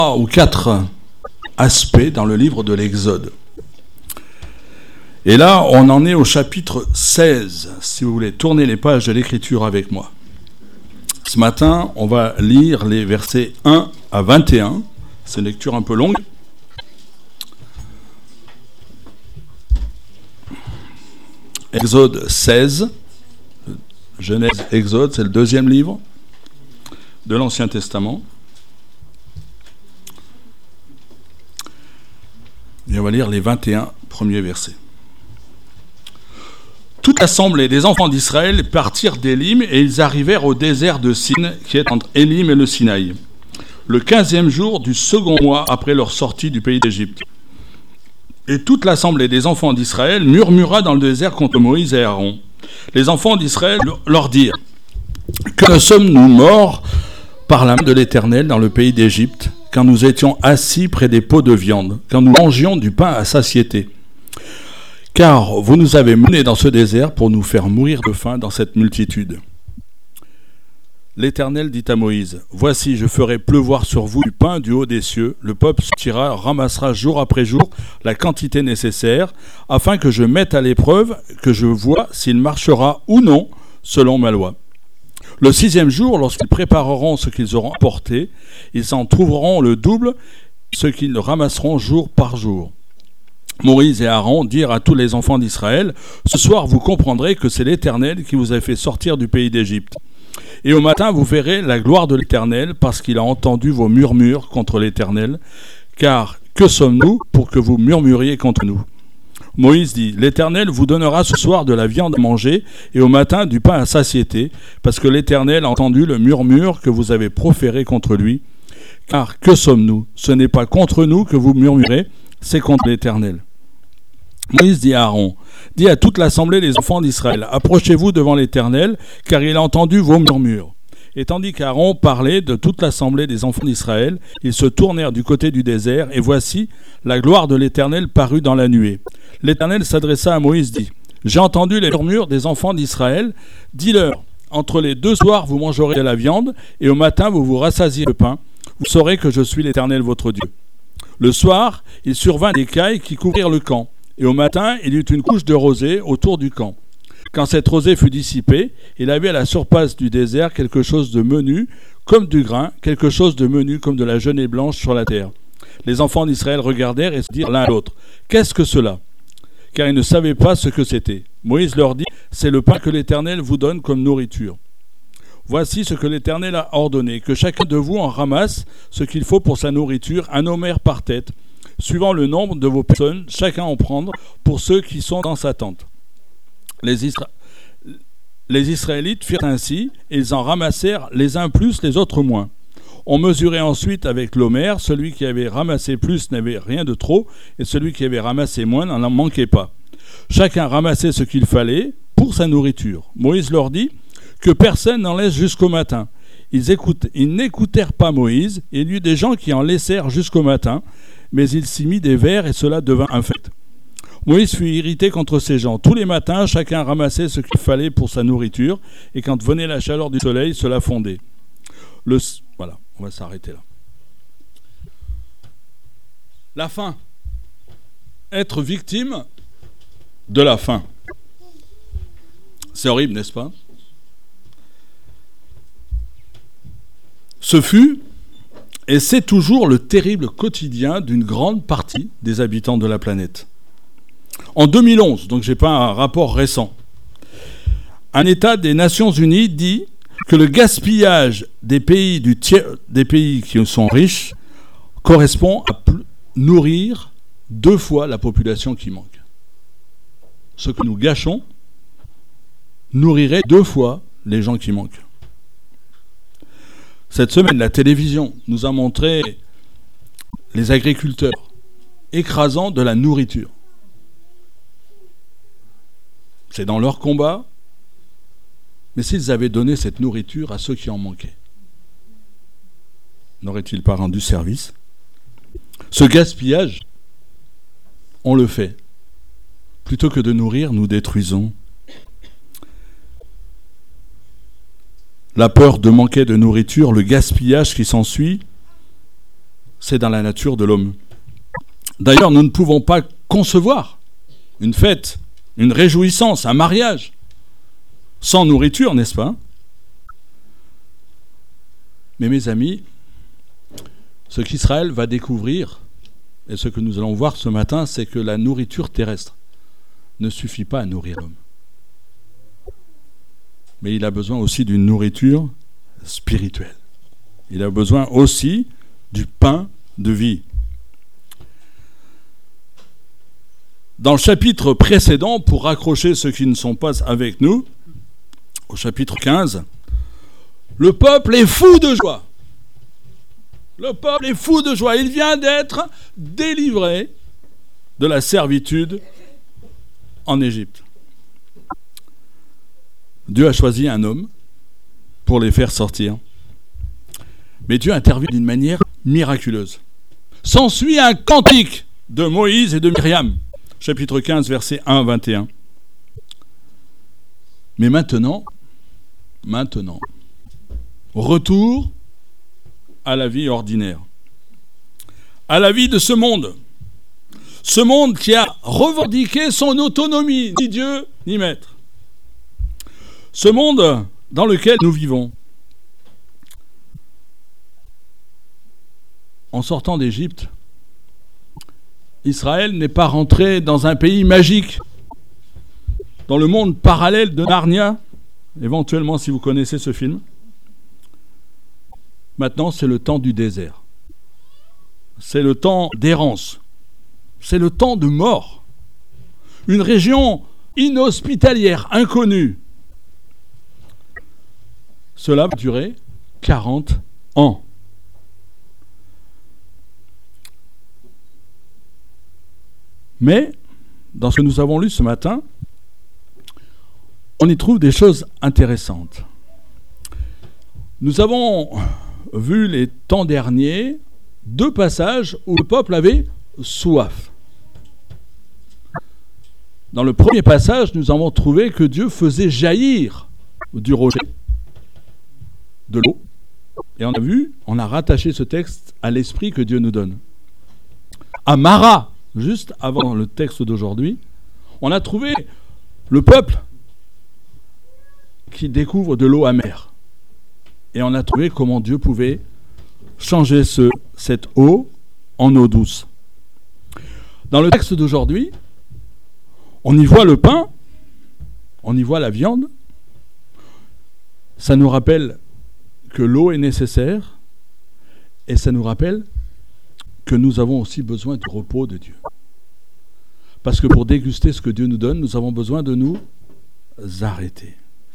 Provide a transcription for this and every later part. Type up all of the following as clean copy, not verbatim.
ou 4 aspects dans le livre de l'Exode. Et là, on en est au chapitre 16, si vous voulez tourner les pages de l'Écriture avec moi. Ce matin, on va lire les versets 1 à 21. C'est une lecture un peu longue. Exode 16, Genèse, Exode, c'est le 2e livre de l'Ancien Testament. Et on va lire les 21 premiers versets. Toute l'assemblée des enfants d'Israël partirent d'Élim et ils arrivèrent au désert de Sin, qui est entre Élim et le Sinaï, le 15e jour du second mois après leur sortie du pays d'Égypte. Et toute l'assemblée des enfants d'Israël murmura dans le désert contre Moïse et Aaron. Les enfants d'Israël leur dirent : « Que sommes-nous morts par la main de l'Éternel dans le pays d'Égypte, quand nous étions assis près des pots de viande, quand nous mangions du pain à satiété ? Car vous nous avez menés dans ce désert pour nous faire mourir de faim dans cette multitude. » L'Éternel dit à Moïse : « Voici, je ferai pleuvoir sur vous du pain du haut des cieux. Le peuple sortira, ramassera jour après jour la quantité nécessaire, afin que je mette à l'épreuve, que je vois s'il marchera ou non selon ma loi. Le 6e jour, lorsqu'ils prépareront ce qu'ils auront apporté, ils en trouveront le double, ce qu'ils ramasseront jour par jour. » Moïse et Aaron dirent à tous les enfants d'Israël : « Ce soir, vous comprendrez que c'est l'Éternel qui vous a fait sortir du pays d'Égypte. Et au matin, vous verrez la gloire de l'Éternel, parce qu'il a entendu vos murmures contre l'Éternel. Car que sommes-nous pour que vous murmuriez contre nous ? » Moïse dit : « L'Éternel vous donnera ce soir de la viande à manger, et au matin du pain à satiété, parce que l'Éternel a entendu le murmure que vous avez proféré contre lui. Car que sommes-nous ? Ce n'est pas contre nous que vous murmurez, c'est contre l'Éternel. » Moïse dit à Aaron : « Dis à toute l'assemblée des enfants d'Israël : approchez-vous devant l'Éternel, car il a entendu vos murmures. » Et tandis qu'Aaron parlait de toute l'assemblée des enfants d'Israël, ils se tournèrent du côté du désert, et voici, la gloire de l'Éternel parut dans la nuée. L'Éternel s'adressa à Moïse, dit : « J'ai entendu les murmures des enfants d'Israël. Dis-leur : entre les 2 soirs vous mangerez de la viande, et au matin vous vous rassasiez de pain. Vous saurez que je suis l'Éternel votre Dieu. » Le soir, il survint des cailles qui couvrirent le camp. Et au matin, il y eut une couche de rosée autour du camp. Quand cette rosée fut dissipée, il avait à la surface du désert quelque chose de menu, comme du grain, quelque chose de menu, comme de la genêt blanche sur la terre. Les enfants d'Israël regardèrent et se dirent l'un à l'autre : « Qu'est-ce que cela ?» Car ils ne savaient pas ce que c'était. Moïse leur dit : « C'est le pain que l'Éternel vous donne comme nourriture. Voici ce que l'Éternel a ordonné, que chacun de vous en ramasse ce qu'il faut pour sa nourriture, un homère par tête, suivant le nombre de vos personnes, chacun en prendre pour ceux qui sont dans sa tente. » Les Israélites firent ainsi, et ils en ramassèrent les uns plus, les autres moins. On mesurait ensuite avec l'homère, celui qui avait ramassé plus n'avait rien de trop, et celui qui avait ramassé moins n'en manquait pas. Chacun ramassait ce qu'il fallait pour sa nourriture. Moïse leur dit : « Que personne n'en laisse jusqu'au matin. » Ils n'écoutèrent pas Moïse, et il y eut des gens qui en laissèrent jusqu'au matin, mais il s'y mit des vers, et cela devint un fait. Moïse fut irrité contre ces gens. Tous les matins, chacun ramassait ce qu'il fallait pour sa nourriture, et quand venait la chaleur du soleil, cela fondait. Voilà, on va s'arrêter là. La faim. Être victime de la faim. C'est horrible, n'est-ce pas ? Ce fut, et c'est toujours le terrible quotidien d'une grande partie des habitants de la planète. En 2011, donc je n'ai pas un rapport récent, un État des Nations Unies dit que le gaspillage des pays qui sont riches correspond à nourrir 2 fois la population qui manque. Ce que nous gâchons nourrirait 2 fois les gens qui manquent. Cette semaine, la télévision nous a montré les agriculteurs écrasant de la nourriture. C'est dans leur combat, mais s'ils avaient donné cette nourriture à ceux qui en manquaient, n'auraient-ils pas rendu service ? Ce gaspillage, on le fait. Plutôt que de nourrir, nous détruisons. La peur de manquer de nourriture, le gaspillage qui s'ensuit, c'est dans la nature de l'homme. D'ailleurs, nous ne pouvons pas concevoir une fête, une réjouissance, un mariage, sans nourriture, n'est-ce pas? Mais mes amis, ce qu'Israël va découvrir, et ce que nous allons voir ce matin, c'est que la nourriture terrestre ne suffit pas à nourrir l'homme. Mais il a besoin aussi d'une nourriture spirituelle. Il a besoin aussi du pain de vie. Dans le chapitre précédent, pour raccrocher ceux qui ne sont pas avec nous, au chapitre 15, le peuple est fou de joie. Le peuple est fou de joie. Il vient d'être délivré de la servitude en Égypte. Dieu a choisi un homme pour les faire sortir. Mais Dieu intervient d'une manière miraculeuse. S'ensuit un cantique de Moïse et de Myriam. Chapitre 15, versets 1 à 21. Mais maintenant, retour à la vie ordinaire, à la vie de ce monde qui a revendiqué son autonomie, ni Dieu, ni maître. Ce monde dans lequel nous vivons. En sortant d'Égypte, Israël n'est pas rentré dans un pays magique, dans le monde parallèle de Narnia, éventuellement si vous connaissez ce film. Maintenant, c'est le temps du désert. C'est le temps d'errance. C'est le temps de mort. Une région inhospitalière, inconnue. Cela va durer 40 ans. Mais, dans ce que nous avons lu ce matin, on y trouve des choses intéressantes. Nous avons vu les temps derniers 2 passages où le peuple avait soif. Dans le premier passage, nous avons trouvé que Dieu faisait jaillir du rocher de l'eau. Et on a rattaché ce texte à l'esprit que Dieu nous donne. À Mara, juste avant le texte d'aujourd'hui, on a trouvé le peuple qui découvre de l'eau amère. Et on a trouvé comment Dieu pouvait changer cette eau en eau douce. Dans le texte d'aujourd'hui, on y voit le pain, on y voit la viande. Ça nous rappelle que l'eau est nécessaire et ça nous rappelle que nous avons aussi besoin du repos de Dieu. Parce que pour déguster ce que Dieu nous donne, nous avons besoin de nous arrêter.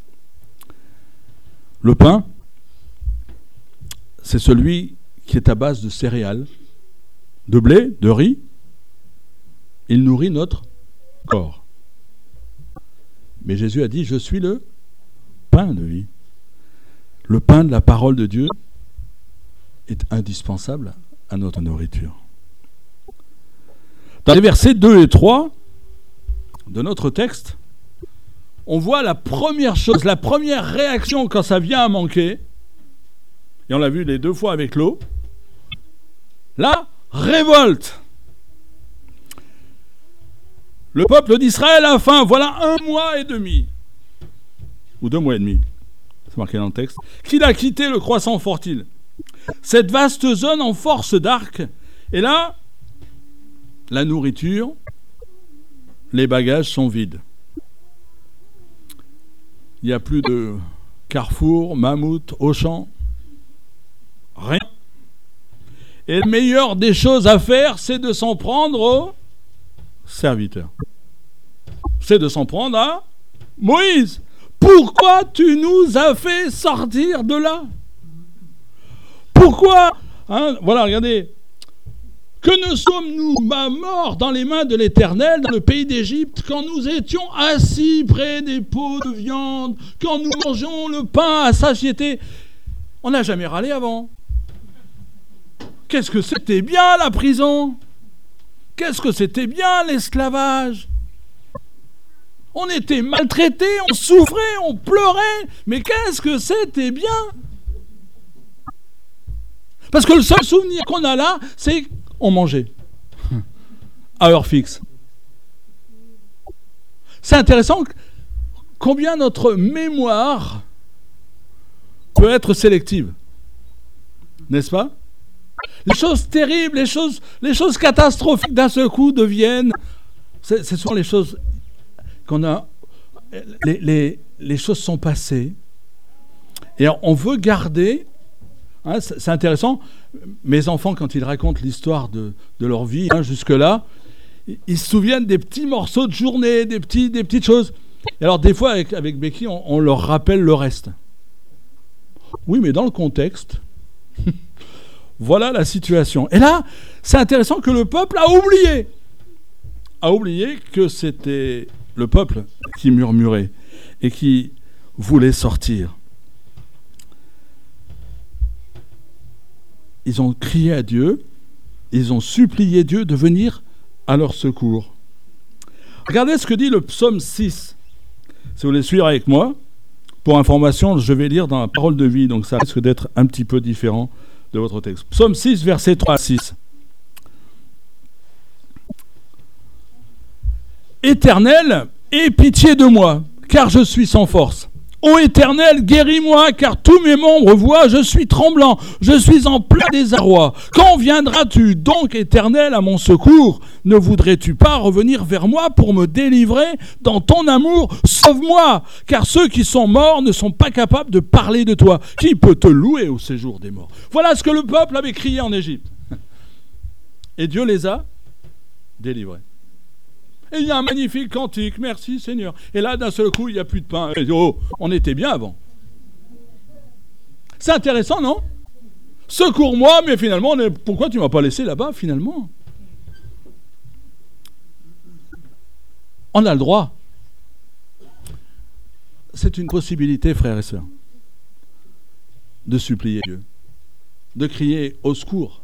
Le pain, c'est celui qui est à base de céréales, de blé, de riz. Il nourrit notre corps. Mais Jésus a dit, je suis le pain de vie. Le pain de la parole de Dieu est indispensable à notre nourriture. Dans les versets 2 et 3 de notre texte, on voit la première chose, la première réaction quand ça vient à manquer, et on l'a vu les 2 fois avec l'eau, la révolte. Le peuple d'Israël a faim, voilà 1 mois et demi, ou 2 mois et demi, c'est marqué dans le texte, qu'il a quitté le croissant Fort-Île. Cette vaste zone en force d'arc, et là, la nourriture, les bagages sont vides. Il n'y a plus de Carrefour, Mammouth, Auchan, rien. Et la meilleure des choses à faire, c'est de s'en prendre aux serviteurs. C'est de s'en prendre à Moïse. Pourquoi tu nous as fait sortir de là? Pourquoi voilà, regardez. Que ne sommes-nous pas morts dans les mains de l'Éternel, dans le pays d'Égypte, quand nous étions assis près des pots de viande, quand nous mangeons le pain à satiété? On n'a jamais râlé avant. Qu'est-ce que c'était bien la prison? Qu'est-ce que c'était bien l'esclavage? On était maltraités, on souffrait, on pleurait, mais qu'est-ce que c'était bien? Parce que le seul souvenir qu'on a là, c'est qu'on mangeait. À heure fixe. C'est intéressant combien notre mémoire peut être sélective. N'est-ce pas? Les choses terribles, les choses catastrophiques d'un seul coup deviennent... C'est souvent les choses qu'on a... Les choses sont passées. Et on veut garder... Hein, c'est intéressant. Mes enfants, quand ils racontent l'histoire de leur vie, jusque-là, ils se souviennent des petits morceaux de journée, des petites choses. Et alors, des fois, avec Becky, on leur rappelle le reste. Oui, mais dans le contexte... Voilà la situation. Et là, c'est intéressant que le peuple a oublié que c'était le peuple qui murmurait et qui voulait sortir. Ils ont crié à Dieu, ils ont supplié Dieu de venir à leur secours. Regardez ce que dit le psaume 6. Si vous voulez suivre avec moi, pour information, je vais lire dans la parole de vie, donc ça risque d'être un petit peu différent de votre texte. Psaume 6, versets 3 à 6. Éternel, aie pitié de moi, car je suis sans force. Ô Éternel, guéris-moi, car tous mes membres voient, je suis tremblant, je suis en plein désarroi. Quand viendras-tu donc, Éternel, à mon secours? Ne voudrais-tu pas revenir vers moi pour me délivrer dans ton amour? Sauve-moi, car ceux qui sont morts ne sont pas capables de parler de toi. Qui peut te louer au séjour des morts? Voilà ce que le peuple avait crié en Égypte. Et Dieu les a délivrés. Et il y a un magnifique cantique, merci Seigneur. Et là, d'un seul coup, il n'y a plus de pain. Et, oh, on était bien avant. C'est intéressant, non? Secours-moi, mais finalement, pourquoi tu ne m'as pas laissé là-bas, finalement? On a le droit. C'est une possibilité, frères et sœurs, de supplier Dieu, de crier au secours.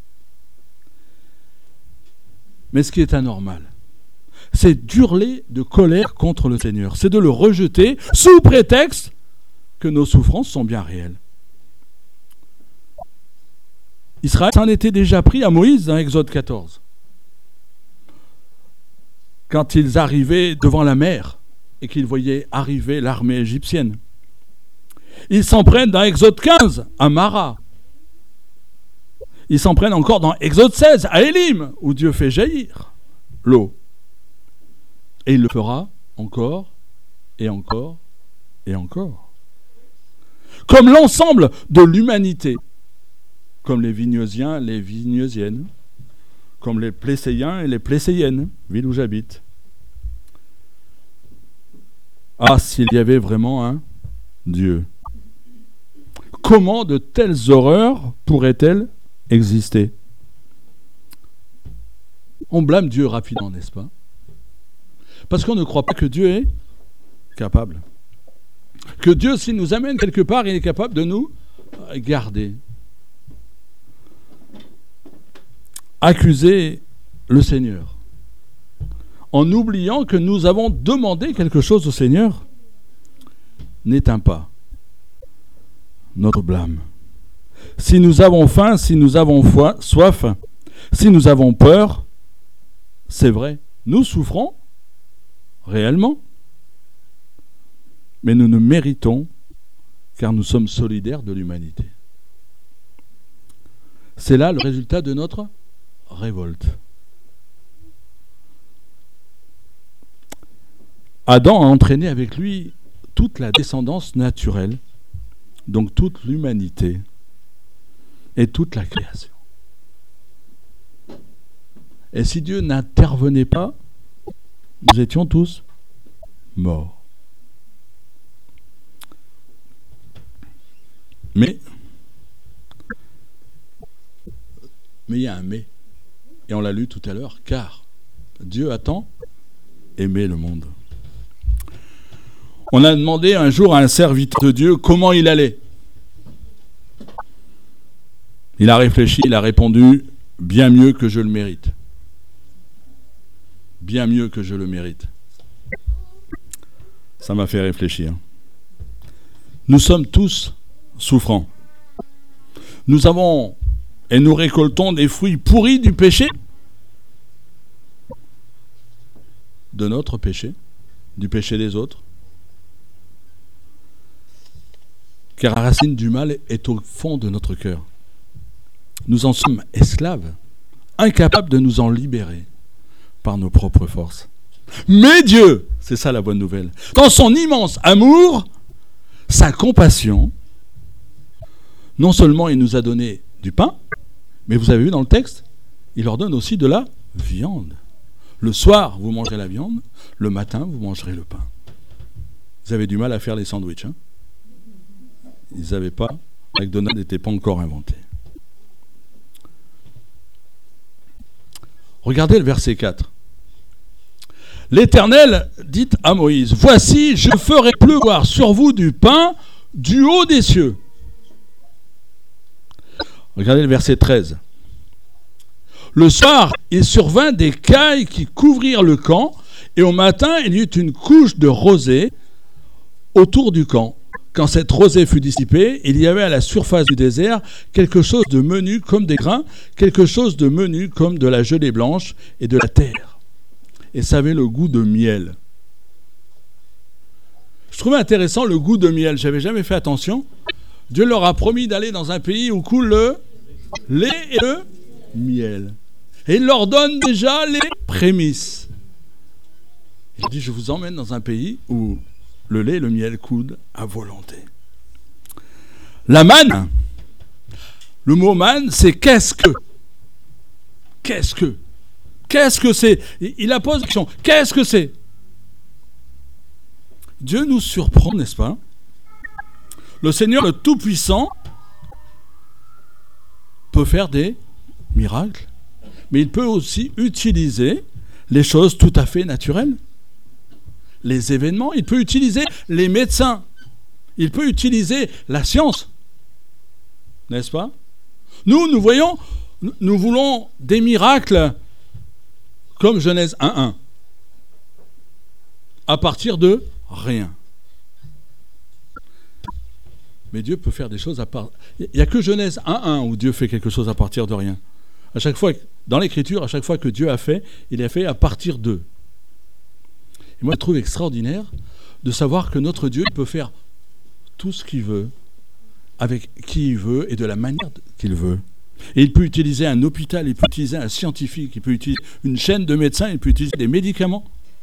Mais ce qui est anormal, c'est d'hurler de colère contre le Seigneur. C'est de le rejeter sous prétexte que nos souffrances sont bien réelles. Israël s'en était déjà pris à Moïse dans Exode 14. Quand ils arrivaient devant la mer et qu'ils voyaient arriver l'armée égyptienne. Ils s'en prennent dans Exode 15 à Mara. Ils s'en prennent encore dans Exode 16 à Élim, où Dieu fait jaillir l'eau. Et il le fera encore, et encore, et encore. Comme l'ensemble de l'humanité, comme les Vigneusiens, les Vigneusiennes, comme les Plécéiens et les Plécéiennes, ville où j'habite. Ah, s'il y avait vraiment un Dieu. Comment de telles horreurs pourraient-elles exister? On blâme Dieu rapidement, n'est-ce pas? Parce qu'on ne croit pas que Dieu est capable. Que Dieu, s'il nous amène quelque part, il est capable de nous garder. Accuser le Seigneur en oubliant que nous avons demandé quelque chose au Seigneur n'éteint pas notre blâme. Si nous avons faim, si nous avons soif, si nous avons peur, c'est vrai, nous souffrons réellement, mais nous ne méritons car nous sommes solidaires de l'humanité. C'est là le résultat de notre révolte. Adam a entraîné avec lui toute la descendance naturelle, donc toute l'humanité et toute la création. Et si Dieu n'intervenait pas, nous étions tous morts. Mais il y a un mais. Et on l'a lu tout à l'heure, car Dieu a tant aimé le monde. On a demandé un jour à un serviteur de Dieu comment il allait. Il a réfléchi, il a répondu « bien mieux que je le mérite ». Bien mieux que je le mérite. Ça m'a fait réfléchir. Nous sommes tous souffrants. Nous avons et nous récoltons des fruits pourris du péché, de notre péché, du péché des autres. Car la racine du mal est au fond de notre cœur. Nous en sommes esclaves, incapables de nous en libérer par nos propres forces. Mais Dieu, c'est ça la bonne nouvelle, dans son immense amour, sa compassion, non seulement il nous a donné du pain, mais vous avez vu dans le texte, il leur donne aussi de la viande. Le soir, vous mangerez la viande, le matin, vous mangerez le pain. Vous avez du mal à faire les sandwichs, hein? Ils n'avaient pas, McDonald's n'était pas encore inventé. Regardez le verset 4. L'Éternel dit à Moïse, « Voici, je ferai pleuvoir sur vous du pain du haut des cieux. » Regardez le verset 13. « Le soir, il survint des cailles qui couvrirent le camp, et au matin, il y eut une couche de rosée autour du camp. Quand cette rosée fut dissipée, il y avait à la surface du désert quelque chose de menu comme des grains, quelque chose de menu comme de la gelée blanche et de la terre. Et ça avait le goût de miel. » Je trouvais intéressant le goût de miel. Je n'avais jamais fait attention. Dieu leur a promis d'aller dans un pays où coule le lait et le miel. Et il leur donne déjà les prémices. Il dit, je vous emmène dans un pays où le lait et le miel coulent à volonté. La manne, le mot manne, c'est qu'est-ce que? Qu'est-ce que? Qu'est-ce que c'est? Il a posé la question, qu'est-ce que c'est? Dieu nous surprend, n'est-ce pas? Le Seigneur, le Tout-Puissant, peut faire des miracles, mais il peut aussi utiliser les choses tout à fait naturelles. Les événements, il peut utiliser les médecins, il peut utiliser la science, n'est-ce pas? Nous voulons des miracles comme Genèse 1.1, à partir de rien. Mais Dieu peut faire des choses à part. Il n'y a que Genèse 1.1 où Dieu fait quelque chose à partir de rien. À chaque fois, dans l'Écriture, à chaque fois que Dieu a fait, il a fait à partir d'eux. Et moi, je trouve extraordinaire de savoir que notre Dieu peut faire tout ce qu'il veut, avec qui il veut et de la manière qu'il veut. Et il peut utiliser un hôpital, il peut utiliser un scientifique, il peut utiliser une chaîne de médecins, il peut utiliser des médicaments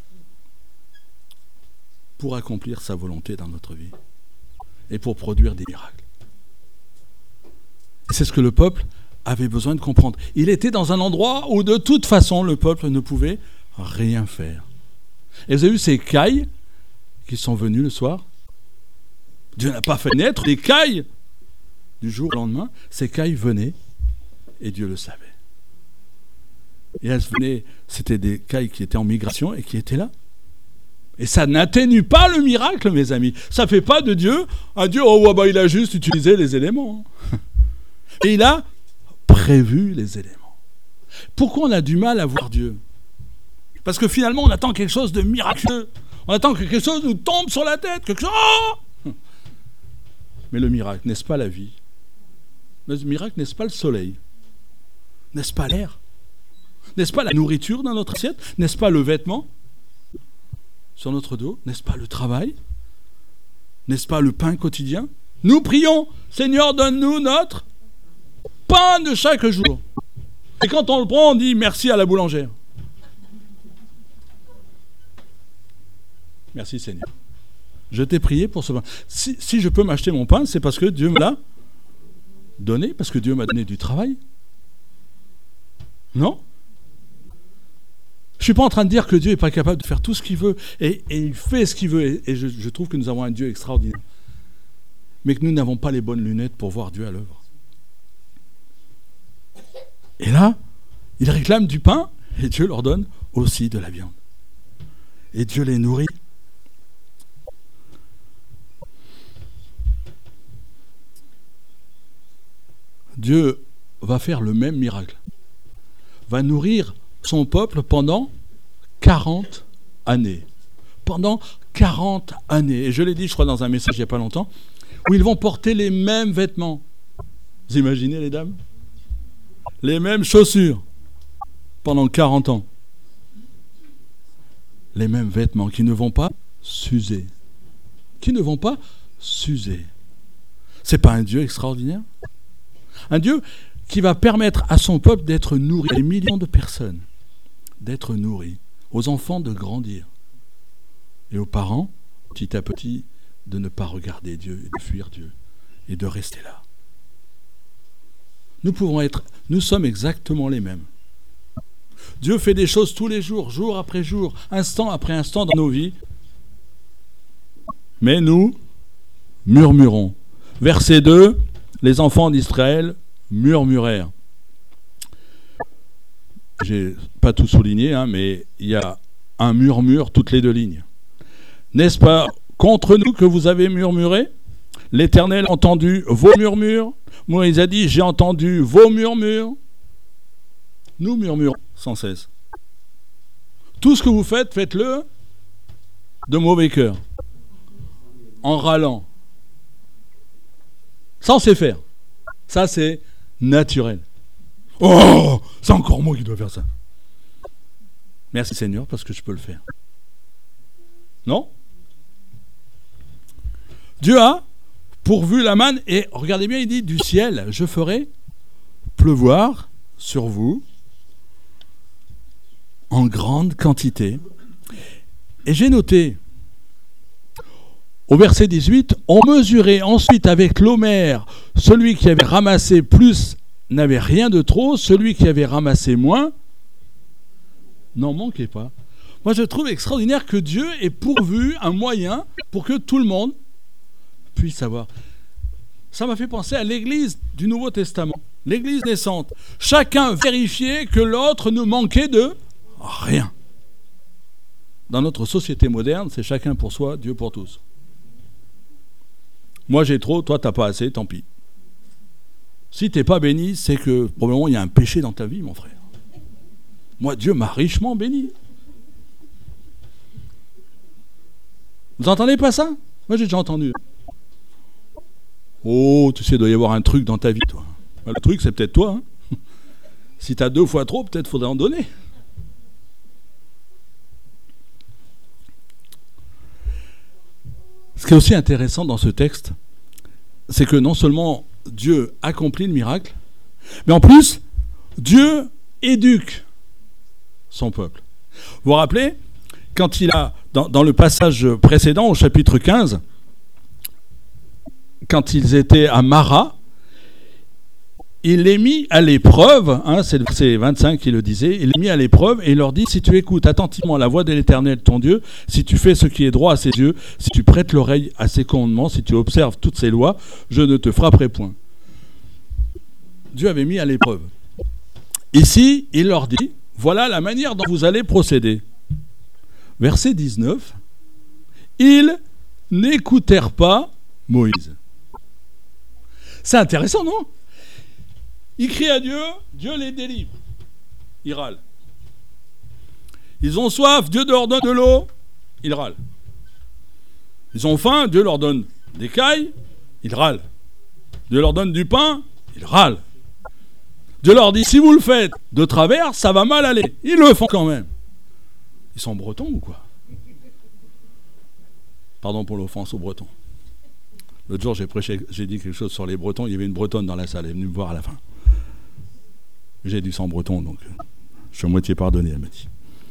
pour accomplir sa volonté dans notre vie et pour produire des miracles. Et c'est ce que le peuple avait besoin de comprendre. Il était dans un endroit où de toute façon le peuple ne pouvait rien faire. Et vous avez vu ces cailles qui sont venues le soir? Dieu n'a pas fait naître des cailles du jour au lendemain. Ces cailles venaient et Dieu le savait. Et elles venaient, c'était des cailles qui étaient en migration et qui étaient là. Et ça n'atténue pas le miracle, mes amis. Ça ne fait pas de Dieu un Dieu, il a juste utilisé les éléments. Et il a prévu les éléments. Pourquoi on a du mal à voir Dieu? Parce que finalement, on attend quelque chose de miraculeux. On attend que quelque chose nous tombe sur la tête. Mais le miracle, n'est-ce pas la vie? Le miracle, n'est-ce pas le soleil? N'est-ce pas l'air? N'est-ce pas la nourriture dans notre assiette? N'est-ce pas le vêtement sur notre dos? N'est-ce pas le travail? N'est-ce pas le pain quotidien? Nous prions, Seigneur, donne-nous notre pain de chaque jour. Et quand on le prend, on dit merci à la boulangère. Merci Seigneur. Je t'ai prié pour ce pain. Si je peux m'acheter mon pain, c'est parce que Dieu me l'a donné, parce que Dieu m'a donné du travail. Non? Je ne suis pas en train de dire que Dieu n'est pas capable de faire tout ce qu'il veut, et il fait ce qu'il veut, et je trouve que nous avons un Dieu extraordinaire. Mais que nous n'avons pas les bonnes lunettes pour voir Dieu à l'œuvre. Et là, ils réclament du pain, et Dieu leur donne aussi de la viande. Et Dieu les nourrit. Dieu va faire le même miracle. Va nourrir son peuple pendant 40 années. Pendant 40 années. Et je l'ai dit, je crois, dans un message il n'y a pas longtemps, où ils vont porter les mêmes vêtements. Vous imaginez, les dames? les mêmes chaussures pendant 40 ans. Les mêmes vêtements qui ne vont pas s'user. Qui ne vont pas s'user. C'est pas un Dieu extraordinaire? Un Dieu qui va permettre à son peuple d'être nourri, à des millions de personnes, d'être nourris, aux enfants de grandir, et aux parents, petit à petit, de ne pas regarder Dieu et de fuir Dieu, et de rester là. Nous sommes exactement les mêmes. Dieu fait des choses tous les jours, jour après jour, instant après instant dans nos vies, mais nous murmurons. Verset 2, les enfants d'Israël murmurèrent. J'ai pas tout souligné, mais il y a un murmure toutes les deux lignes. N'est-ce pas contre nous que vous avez murmuré? L'Éternel a entendu vos murmures. Moïse a dit, j'ai entendu vos murmures. Nous murmurons sans cesse. Tout ce que vous faites, faites-le de mauvais cœur, en râlant. Ça, on sait faire. Ça, c'est naturel. Oh, c'est encore moi qui dois faire ça. Merci Seigneur, parce que je peux le faire. Non? Dieu a pourvu la manne, et regardez bien, il dit, du ciel, je ferai pleuvoir sur vous en grande quantité. Et j'ai noté, au verset 18, on mesurait ensuite avec l'homère, celui qui avait ramassé plus n'avait rien de trop, celui qui avait ramassé moins n'en manquait pas. Moi, je trouve extraordinaire que Dieu ait pourvu un moyen pour que tout le monde puisse savoir. Ça m'a fait penser à l'église du Nouveau Testament, l'église naissante. Chacun vérifiait que l'autre ne manquait de rien. Dans notre société moderne, c'est chacun pour soi, Dieu pour tous. Moi j'ai trop, toi t'as pas assez, tant pis. Si t'es pas béni, c'est que probablement il y a un péché dans ta vie, mon frère. Moi, Dieu m'a richement béni. Vous entendez pas ça? Moi j'ai déjà entendu. Oh, tu sais, il doit y avoir un truc dans ta vie, toi. Le truc, c'est peut-être toi. Si t'as 2 fois trop, peut-être faudrait en donner. Ce qui est aussi intéressant dans ce texte, c'est que non seulement Dieu accomplit le miracle, mais en plus, Dieu éduque son peuple. Vous vous rappelez, quand il a, dans le passage précédent, au chapitre 15, quand ils étaient à Mara, il les mit à l'épreuve, c'est le verset 25 qui le disait, il les mit à l'épreuve et il leur dit, si tu écoutes attentivement la voix de l'Éternel ton Dieu, si tu fais ce qui est droit à ses yeux, si tu prêtes l'oreille à ses commandements, si tu observes toutes ses lois, je ne te frapperai point. Dieu avait mis à l'épreuve. Ici, il leur dit, voilà la manière dont vous allez procéder. Verset 19, ils n'écoutèrent pas Moïse. C'est intéressant, non? Ils crient à Dieu, Dieu les délivre. Ils râlent. Ils ont soif, Dieu leur donne de l'eau, ils râlent. Ils ont faim, Dieu leur donne des cailles, ils râlent. Dieu leur donne du pain, ils râlent. Dieu leur dit, si vous le faites de travers, ça va mal aller. Ils le font quand même. Ils sont bretons ou quoi? Pardon pour l'offense aux Bretons. L'autre jour, j'ai dit quelque chose sur les Bretons. Il y avait une Bretonne dans la salle. Elle est venue me voir à la fin. J'ai du sang breton, donc je suis à moitié pardonné, elle m'a dit.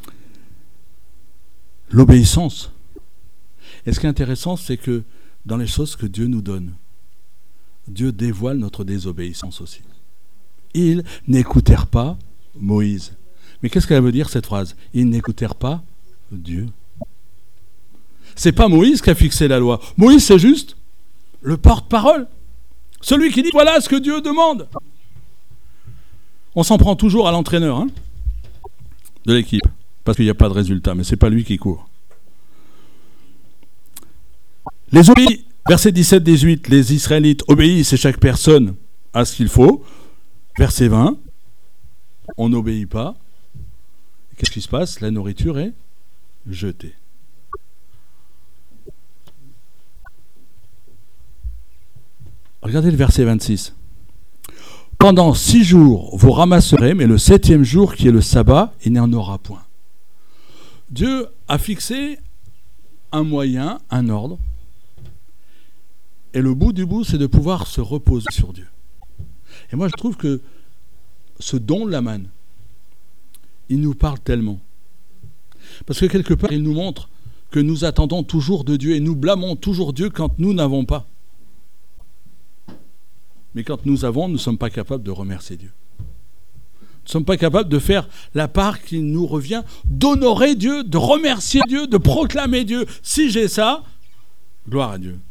L'obéissance. Et ce qui est intéressant, c'est que dans les choses que Dieu nous donne, Dieu dévoile notre désobéissance aussi. Ils n'écoutèrent pas Moïse. Mais qu'est-ce qu'elle veut dire cette phrase? Ils n'écoutèrent pas Dieu. C'est pas Moïse qui a fixé la loi. Moïse, c'est juste le porte-parole. Celui qui dit voilà ce que Dieu demande. On s'en prend toujours à l'entraîneur de l'équipe, parce qu'il n'y a pas de résultat, mais c'est pas lui qui court. Verset 17-18, les Israélites obéissent et chaque personne a ce qu'il faut. Verset 20, on n'obéit pas. Qu'est-ce qui se passe? La nourriture est jetée. Regardez le verset 26. Pendant 6 jours, vous ramasserez, mais le 7e jour, qui est le sabbat, il n'y en aura point. Dieu a fixé un moyen, un ordre, et le bout du bout, c'est de pouvoir se reposer sur Dieu. Et moi, je trouve que ce don de la manne, il nous parle tellement. Parce que quelque part, il nous montre que nous attendons toujours de Dieu et nous blâmons toujours Dieu quand nous n'avons pas. Mais quand nous avons, nous ne sommes pas capables de remercier Dieu. Nous ne sommes pas capables de faire la part qui nous revient, d'honorer Dieu, de remercier Dieu, de proclamer Dieu. Si j'ai ça, gloire à Dieu.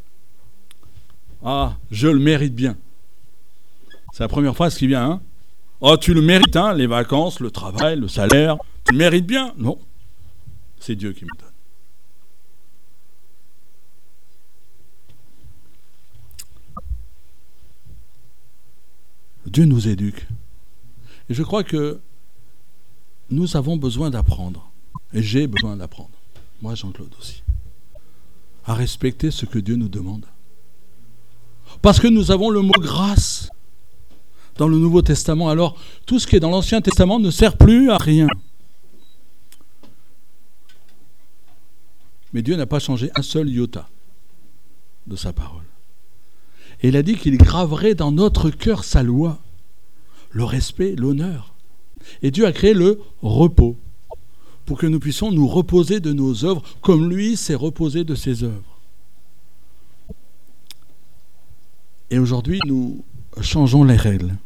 Ah, je le mérite bien. C'est la première phrase qui vient. Oh, tu le mérites, les vacances, le travail, le salaire. Tu le mérites bien. Non, c'est Dieu qui me donne. Dieu nous éduque. Et je crois que nous avons besoin d'apprendre. Et j'ai besoin d'apprendre. Moi, Jean-Claude aussi. À respecter ce que Dieu nous demande. Parce que nous avons le mot grâce dans le Nouveau Testament. Alors, tout ce qui est dans l'Ancien Testament ne sert plus à rien. Mais Dieu n'a pas changé un seul iota de sa parole. Et il a dit qu'il graverait dans notre cœur sa loi, le respect, l'honneur. Et Dieu a créé le repos pour que nous puissions nous reposer de nos œuvres comme lui s'est reposé de ses œuvres. Et aujourd'hui, nous changeons les règles.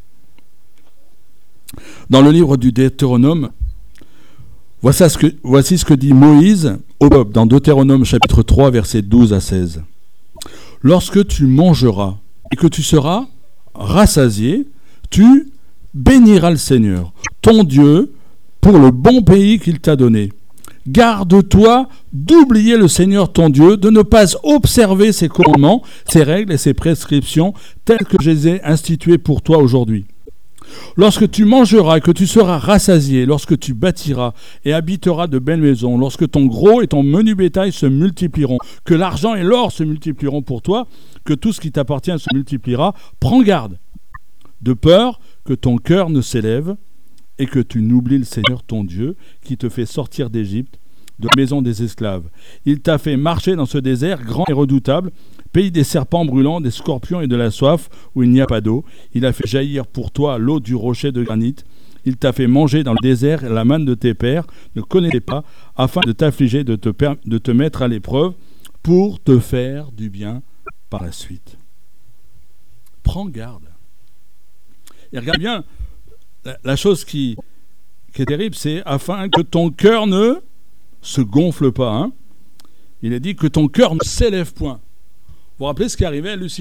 Dans le livre du Deutéronome, voici ce que dit Moïse au peuple dans Deutéronome chapitre 3, versets 12 à 16. Lorsque tu mangeras et que tu seras rassasié, tu béniras le Seigneur, ton Dieu, pour le bon pays qu'il t'a donné. Garde-toi d'oublier le Seigneur ton Dieu, de ne pas observer ses commandements, ses règles et ses prescriptions telles que je les ai instituées pour toi aujourd'hui. Lorsque tu mangeras et que tu seras rassasié, lorsque tu bâtiras et habiteras de belles maisons, lorsque ton gros et ton menu bétail se multiplieront, que l'argent et l'or se multiplieront pour toi, que tout ce qui t'appartient se multipliera, prends garde, de peur que ton cœur ne s'élève et que tu n'oublies le Seigneur ton Dieu qui te fait sortir d'Égypte, de la maison des esclaves. Il t'a fait marcher dans ce désert grand et redoutable, pays des serpents brûlants, des scorpions et de la soif, où il n'y a pas d'eau. Il a fait jaillir pour toi l'eau du rocher de granit. Il t'a fait manger dans le désert la manne de tes pères, ne connaissez pas, afin de t'affliger, de te mettre à l'épreuve, pour te faire du bien par la suite. Prends garde. Et regarde bien, la chose qui est terrible, c'est afin que ton cœur ne se gonfle pas. Il est dit que ton cœur ne s'élève point. Vous vous rappelez ce qui arrivait à Lucifer ?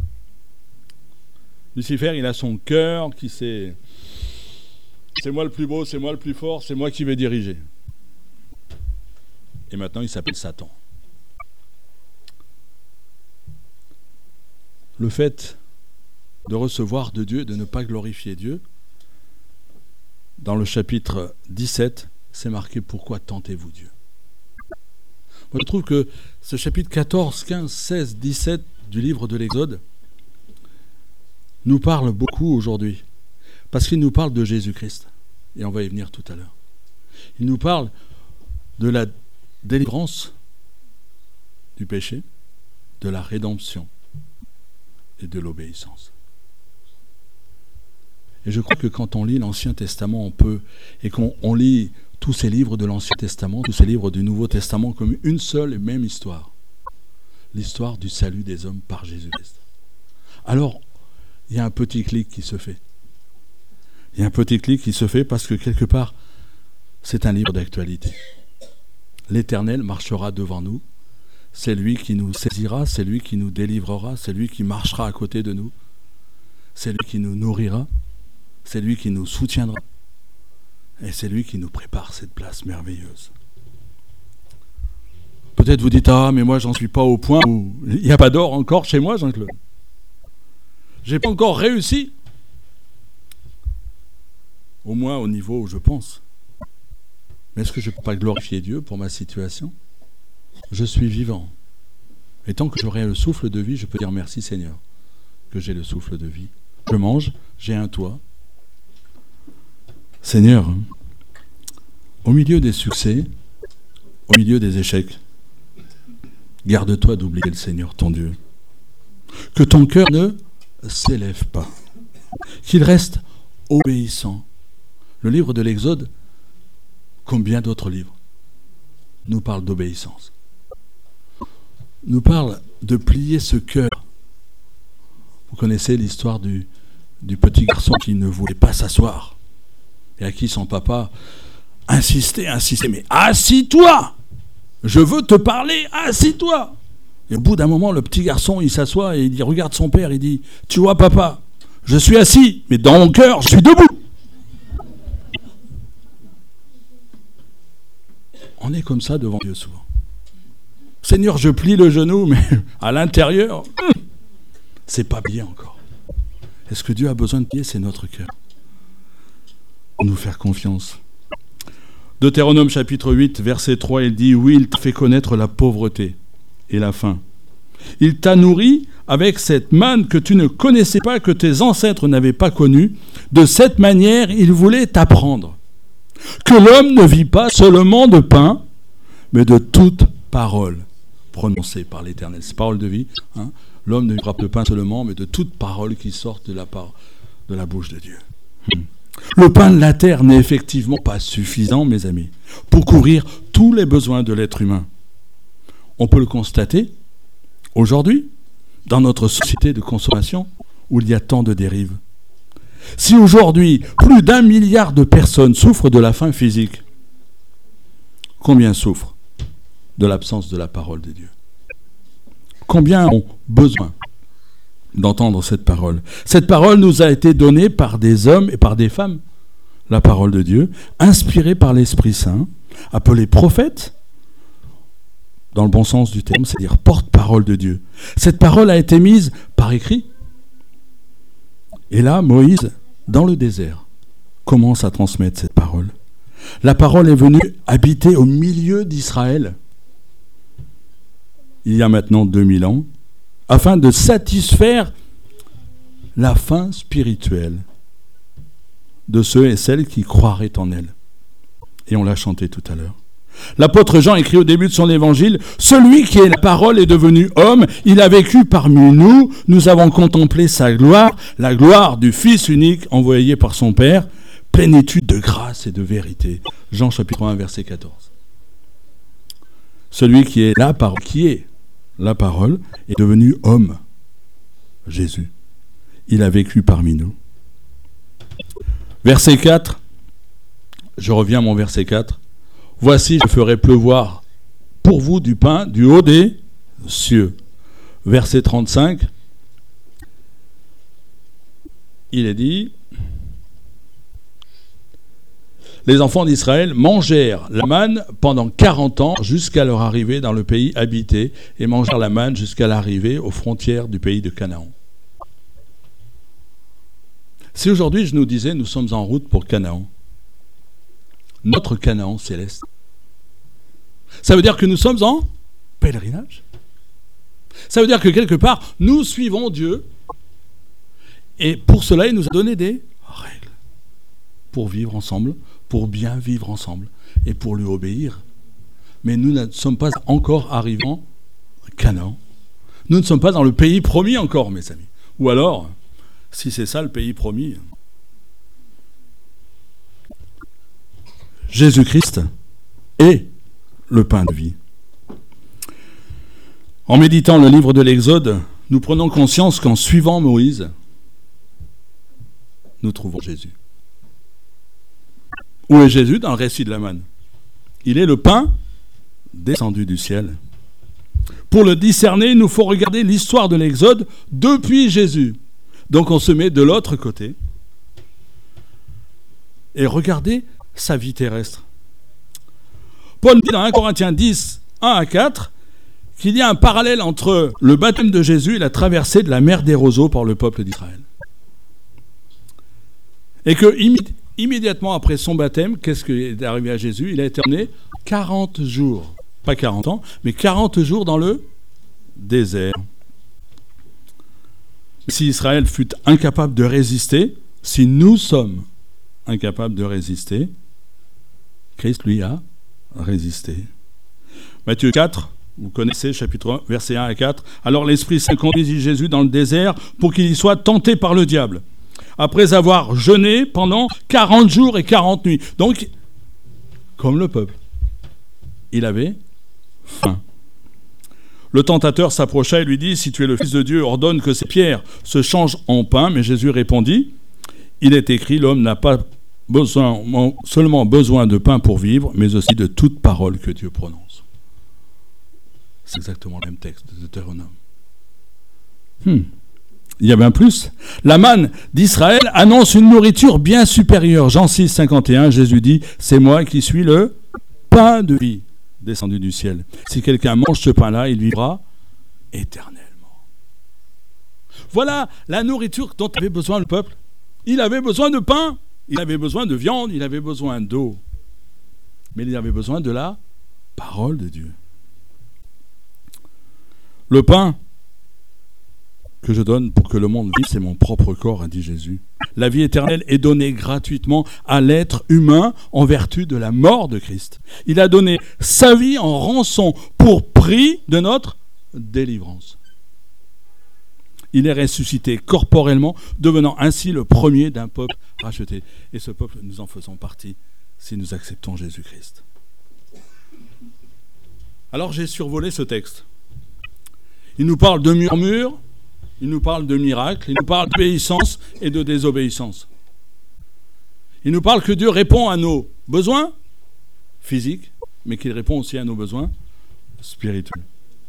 Lucifer, il a son cœur qui c'est moi le plus beau, c'est moi le plus fort, c'est moi qui vais diriger. Et maintenant, il s'appelle Satan. Le fait de recevoir de Dieu, de ne pas glorifier Dieu, dans le chapitre 17, c'est marqué « Pourquoi tentez-vous Dieu ?» Moi, je trouve que ce chapitre 14, 15, 16, 17 du livre de l'Exode nous parle beaucoup aujourd'hui, parce qu'il nous parle de Jésus-Christ, et on va y venir tout à l'heure. Il nous parle de la délivrance du péché, de la rédemption et de l'obéissance. Et je crois que quand on lit l'Ancien Testament, et qu'on lit tous ces livres de l'Ancien Testament, tous ces livres du Nouveau Testament comme une seule et même histoire, l'histoire du salut des hommes par Jésus-Christ. Alors, il y a un petit clic qui se fait. Il y a un petit clic qui se fait parce que quelque part, c'est un livre d'actualité. L'Éternel marchera devant nous. C'est lui qui nous saisira, c'est lui qui nous délivrera, c'est lui qui marchera à côté de nous. C'est lui qui nous nourrira, c'est lui qui nous soutiendra. Et c'est lui qui nous prépare cette place merveilleuse. Peut-être vous dites, ah, mais moi, j'en suis pas au point où il n'y a pas d'or encore chez moi, Jean-Claude. J'ai pas encore réussi. Au moins au niveau où je pense. Mais est-ce que je ne peux pas glorifier Dieu pour ma situation ? Je suis vivant. Et tant que j'aurai le souffle de vie, je peux dire merci Seigneur que j'ai le souffle de vie je mange, j'ai un toit. Seigneur, au milieu des succès, au milieu des échecs, garde-toi d'oublier le Seigneur, ton Dieu. Que ton cœur ne s'élève pas, qu'il reste obéissant. Le livre de l'Exode, comme bien d'autres livres, nous parle d'obéissance. Nous parle de plier ce cœur. Vous connaissez l'histoire du petit garçon qui ne voulait pas s'asseoir et à qui son papa insistait, mais assis-toi! Je veux te parler, assis-toi! Et au bout d'un moment, le petit garçon, il s'assoit et il regarde son père, il dit, tu vois papa, je suis assis, mais dans mon cœur, je suis debout. On est comme ça devant Dieu souvent. Seigneur, je plie le genou, mais à l'intérieur, c'est pas bien encore. Est-ce que Dieu a besoin de plier? C'est notre cœur. Pour nous faire confiance. Deutéronome chapitre 8, verset 3, il dit, oui, il t'a fait connaître la pauvreté et la faim. Il t'a nourri avec cette manne que tu ne connaissais pas, que tes ancêtres n'avaient pas connue. De cette manière, il voulait t'apprendre que l'homme ne vit pas seulement de pain, mais de toute parole prononcée par l'Éternel. C'est parole de vie. Hein. L'homme ne vivra pas de pain seulement, mais de toute parole qui sort de la bouche de Dieu. Le pain de la terre n'est effectivement pas suffisant, mes amis, pour couvrir tous les besoins de l'être humain. On peut le constater aujourd'hui, dans notre société de consommation, où il y a tant de dérives. Si aujourd'hui, plus d'1 milliard de personnes souffrent de la faim physique, combien souffrent de l'absence de la parole de Dieu? Combien ont besoin d'entendre cette parole? Cette parole nous a été donnée par des hommes et par des femmes, la parole de Dieu, inspirée par l'Esprit Saint, appelée prophète, dans le bon sens du terme, c'est-à-dire porte-parole de Dieu. Cette parole a été mise par écrit. Et là, Moïse, dans le désert, commence à transmettre cette parole. La parole est venue habiter au milieu d'Israël, il y a maintenant 2000 ans, afin de satisfaire la faim spirituelle de ceux et celles qui croiraient en elle. Et on l'a chanté tout à l'heure. L'apôtre Jean écrit au début de son évangile, « Celui qui est la parole est devenu homme, il a vécu parmi nous, nous avons contemplé sa gloire, la gloire du Fils unique envoyé par son Père, plénitude de grâce et de vérité. » Jean chapitre 1, verset 14. Celui qui est la parole est devenu homme, Jésus. Il a vécu parmi nous. Verset 4, je reviens à mon verset 4. Voici, je ferai pleuvoir pour vous du pain du haut des cieux. Verset 35, il est dit, les enfants d'Israël mangèrent la manne pendant 40 ans jusqu'à leur arrivée dans le pays habité et mangèrent la manne jusqu'à l'arrivée aux frontières du pays de Canaan. Si aujourd'hui je nous disais, nous sommes en route pour Canaan, notre Canaan céleste, ça veut dire que nous sommes en pèlerinage. Ça veut dire que quelque part, nous suivons Dieu et pour cela, il nous a donné des règles pour vivre ensemble, pour bien vivre ensemble et pour lui obéir. Mais nous ne sommes pas encore arrivés à Canaan. Nous ne sommes pas dans le pays promis encore, mes amis. Ou alors, si c'est ça le pays promis, Jésus-Christ est le pain de vie. En méditant le livre de l'Exode, nous prenons conscience qu'en suivant Moïse, nous trouvons Jésus. Où est Jésus dans le récit de la manne? Il est le pain descendu du ciel. Pour le discerner, il nous faut regarder l'histoire de l'Exode depuis Jésus. Donc on se met de l'autre côté et regardez sa vie terrestre. Paul dit dans 1 Corinthiens 10, 1 à 4, qu'il y a un parallèle entre le baptême de Jésus et la traversée de la mer des roseaux par le peuple d'Israël. Et que immédiatement après son baptême, qu'est-ce qui est arrivé à Jésus? Il a été emmené 40 jours, pas 40 ans, mais 40 jours dans le désert. Si Israël fut incapable de résister, si nous sommes incapables de résister, Christ, lui, a résisté. Matthieu 4, vous connaissez, chapitre 1, versets 1 à 4. Alors l'Esprit Saint conduisit Jésus dans le désert pour qu'il y soit tenté par le diable, après avoir jeûné pendant 40 jours et 40 nuits. Donc, comme le peuple, il avait faim. Le tentateur s'approcha et lui dit, « Si tu es le Fils de Dieu, ordonne que ces pierres se changent en pain. » Mais Jésus répondit, « Il est écrit, l'homme n'a pas seulement besoin de pain pour vivre, mais aussi de toute parole que Dieu prononce. » C'est exactement le même texte de Deutéronome. Il y a bien plus. La manne d'Israël annonce une nourriture bien supérieure. Jean 6, 51, Jésus dit, « C'est moi qui suis le pain de vie descendu du ciel. Si quelqu'un mange ce pain-là, il vivra éternellement. » Voilà la nourriture dont avait besoin le peuple. Il avait besoin de pain, il avait besoin de viande, il avait besoin d'eau. Mais il avait besoin de la parole de Dieu. Le pain que je donne pour que le monde vive, c'est mon propre corps, a dit Jésus. La vie éternelle est donnée gratuitement à l'être humain en vertu de la mort de Christ. Il a donné sa vie en rançon pour prix de notre délivrance. Il est ressuscité corporellement, devenant ainsi le premier d'un peuple racheté. Et ce peuple, nous en faisons partie si nous acceptons Jésus-Christ. Alors j'ai survolé ce texte. Il nous parle de murmures, il nous parle de miracles, il nous parle d'obéissance et de désobéissance. Il nous parle que Dieu répond à nos besoins physiques, mais qu'il répond aussi à nos besoins spirituels.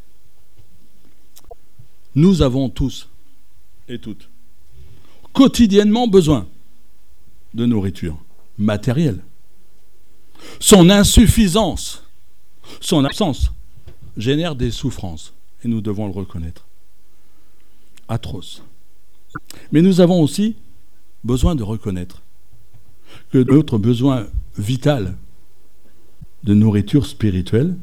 Nous avons tous et toutes quotidiennement besoin de nourriture matérielle. Son insuffisance, son absence génère des souffrances, et nous devons le reconnaître. Atroces. Mais nous avons aussi besoin de reconnaître que notre besoin vital de nourriture spirituelle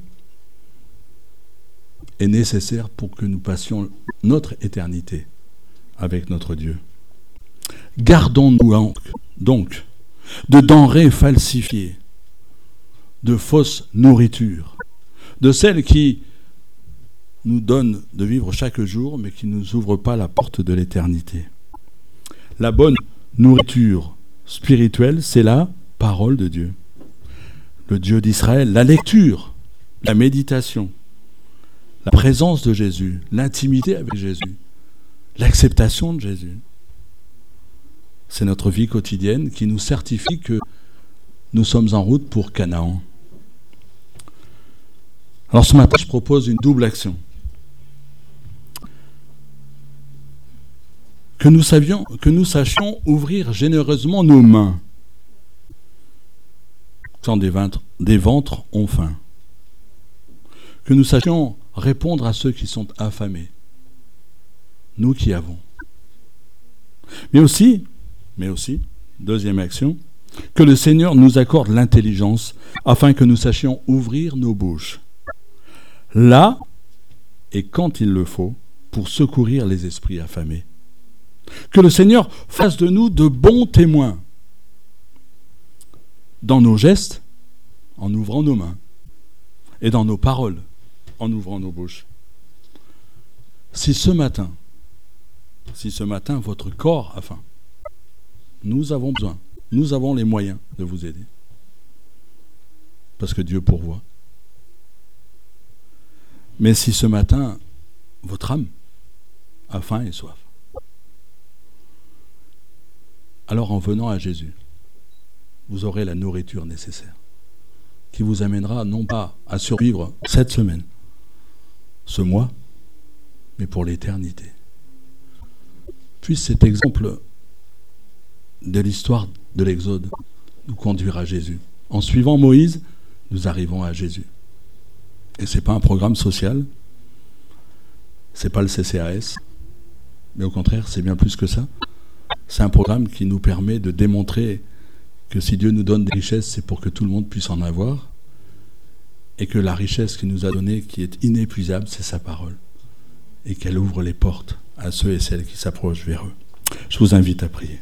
est nécessaire pour que nous passions notre éternité avec notre Dieu. Gardons-nous donc de denrées falsifiées, de fausses nourritures, de celles qui nous donnent de vivre chaque jour, mais qui ne nous ouvrent pas la porte de l'éternité. La bonne nourriture spirituelle, c'est la parole de Dieu. Le Dieu d'Israël, la lecture, la méditation, la présence de Jésus, l'intimité avec Jésus, l'acceptation de Jésus. C'est notre vie quotidienne qui nous certifie que nous sommes en route pour Canaan. Alors ce matin, je propose une double action. Que nous sachions ouvrir généreusement nos mains quand des ventres ont faim. Que nous sachions répondre à ceux qui sont affamés, nous qui avons. Mais aussi, deuxième action, que le Seigneur nous accorde l'intelligence afin que nous sachions ouvrir nos bouches, là et quand il le faut, pour secourir les esprits affamés. Que le Seigneur fasse de nous de bons témoins dans nos gestes, en ouvrant nos mains, et dans nos paroles, en ouvrant nos bouches. Si ce matin, votre corps a faim, nous avons besoin, nous avons les moyens de vous aider. Parce que Dieu pourvoit. Mais si ce matin, votre âme a faim et soif, alors en venant à Jésus, vous aurez la nourriture nécessaire qui vous amènera non pas à survivre cette semaine, ce mois, mais pour l'éternité. Puisse cet exemple de l'histoire de l'Exode nous conduire à Jésus. En suivant Moïse, nous arrivons à Jésus. Et ce n'est pas un programme social, ce n'est pas le CCAS, mais au contraire, c'est bien plus que ça. C'est un programme qui nous permet de démontrer que si Dieu nous donne des richesses, c'est pour que tout le monde puisse en avoir, et que la richesse qu'il nous a donnée, qui est inépuisable, c'est sa parole, et qu'elle ouvre les portes à ceux et celles qui s'approchent vers eux. Je vous invite à prier.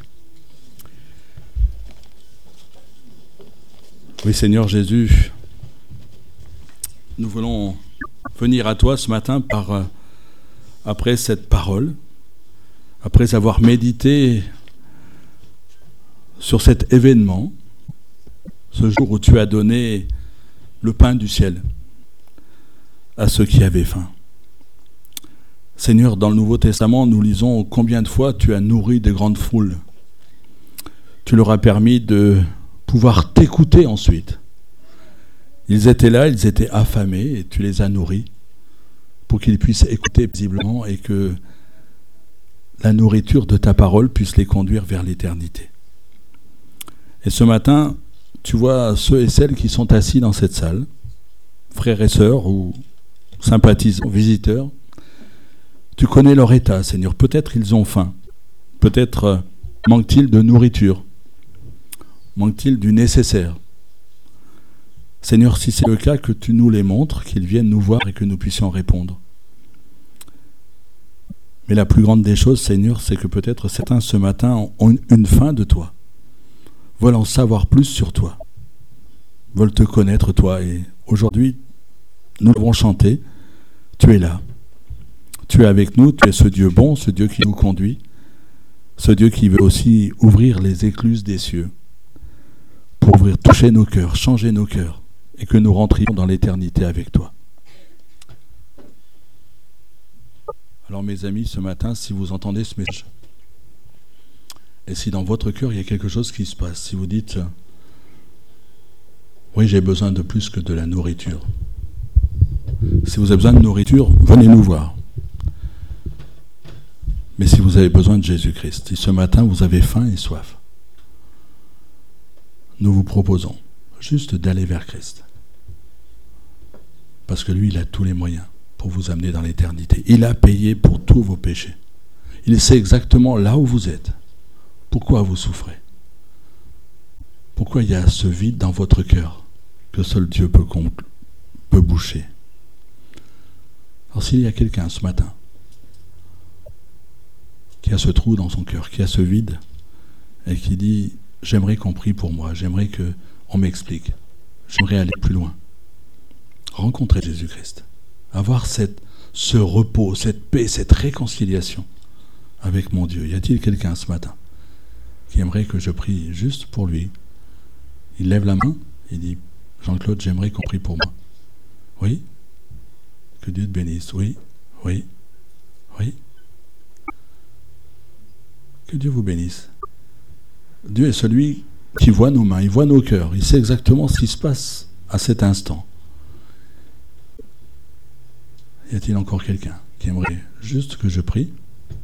Oui, Seigneur Jésus, nous voulons venir à toi ce matin après cette parole, après avoir médité sur cet événement, ce jour où tu as donné le pain du ciel à ceux qui avaient faim. Seigneur, dans le Nouveau Testament, nous lisons combien de fois tu as nourri de grandes foules. Tu leur as permis de pouvoir t'écouter ensuite. Ils étaient là, ils étaient affamés et tu les as nourris pour qu'ils puissent écouter paisiblement et que la nourriture de ta parole puisse les conduire vers l'éternité. Et ce matin, tu vois ceux et celles qui sont assis dans cette salle, frères et sœurs ou sympathisants, visiteurs. Tu connais leur état, Seigneur. Peut-être ils ont faim. Peut-être manque-t-il de nourriture. Manque-t-il du nécessaire. Seigneur, si c'est le cas, que tu nous les montres, qu'ils viennent nous voir et que nous puissions répondre. Mais la plus grande des choses, Seigneur, c'est que peut-être certains ce matin ont une faim de toi, veulent en savoir plus sur toi, veulent te connaître toi. Et aujourd'hui, nous devons chanter, tu es là, tu es avec nous, tu es ce Dieu bon, ce Dieu qui nous conduit, ce Dieu qui veut aussi ouvrir les écluses des cieux, pour toucher nos cœurs, changer nos cœurs, et que nous rentrions dans l'éternité avec toi. Alors mes amis, ce matin, si vous entendez ce message, et si dans votre cœur il y a quelque chose qui se passe, si vous dites « Oui, j'ai besoin de plus que de la nourriture », si vous avez besoin de nourriture, venez nous voir. Mais si vous avez besoin de Jésus-Christ, si ce matin vous avez faim et soif, nous vous proposons juste d'aller vers Christ. Parce que lui, il a tous les moyens pour vous amener dans l'éternité. Il a payé pour tous vos péchés. Il sait exactement là où vous êtes. Pourquoi vous souffrez? Pourquoi il y a ce vide dans votre cœur que seul Dieu peut boucher? Alors s'il y a quelqu'un ce matin qui a ce trou dans son cœur, qui a ce vide, et qui dit « J'aimerais qu'on prie pour moi, j'aimerais qu'on m'explique, j'aimerais aller plus loin », rencontrer Jésus-Christ, avoir ce repos, cette paix, cette réconciliation avec mon Dieu. Y a-t-il quelqu'un ce matin qui aimerait que je prie juste pour lui? Il lève la main, il dit « Jean-Claude, j'aimerais qu'on prie pour moi. » Oui? Que Dieu te bénisse. Oui, oui, oui. Que Dieu vous bénisse. Dieu est celui qui voit nos mains, il voit nos cœurs, il sait exactement ce qui se passe à cet instant. Y a-t-il encore quelqu'un qui aimerait juste que je prie?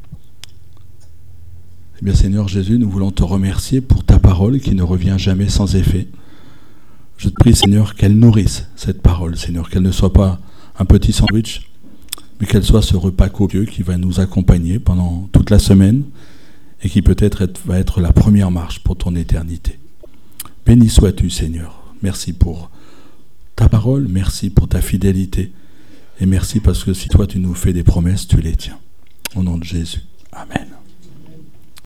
Eh bien, Seigneur Jésus, nous voulons te remercier pour ta parole qui ne revient jamais sans effet. Je te prie, Seigneur, qu'elle nourrisse cette parole, Seigneur, qu'elle ne soit pas un petit sandwich, mais qu'elle soit ce repas copieux qui va nous accompagner pendant toute la semaine et qui peut-être va être la première marche pour ton éternité. Béni sois-tu, Seigneur. Merci pour ta parole, merci pour ta fidélité, et merci parce que si toi tu nous fais des promesses, tu les tiens. Au nom de Jésus. Amen.